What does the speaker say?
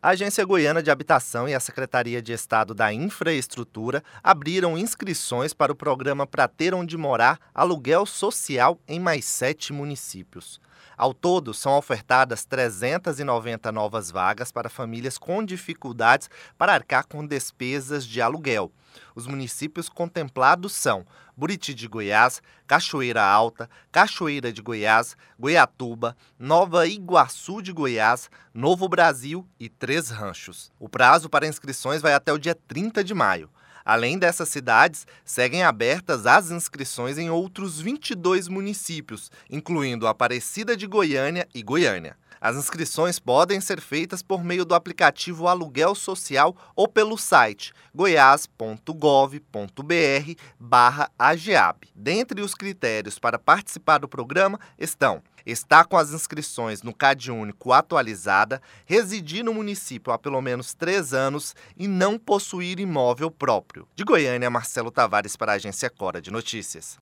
A Agência Goiana de Habitação e a Secretaria de Estado da Infraestrutura abriram inscrições para o programa Pra Ter Onde Morar Aluguel Social em mais 7 municípios. Ao todo, são ofertadas 390 novas vagas para famílias com dificuldades para arcar com despesas de aluguel. Os municípios contemplados são Buriti de Goiás, Cachoeira Alta, Cachoeira de Goiás, Goiatuba, Nova Iguaçu de Goiás, Novo Brasil e Três Ranchos. O prazo para inscrições vai até o dia 30 de maio. Além dessas cidades, seguem abertas as inscrições em outros 22 municípios, incluindo Aparecida de Goiânia e Goiânia. As inscrições podem ser feitas por meio do aplicativo Aluguel Social ou pelo site goias.gov.br/ageab. Dentre os critérios para participar do programa estão: estar com as inscrições no CadÚnico atualizada, residir no município há pelo menos 3 anos e não possuir imóvel próprio. De Goiânia, Marcelo Tavares para a Agência Cora de Notícias.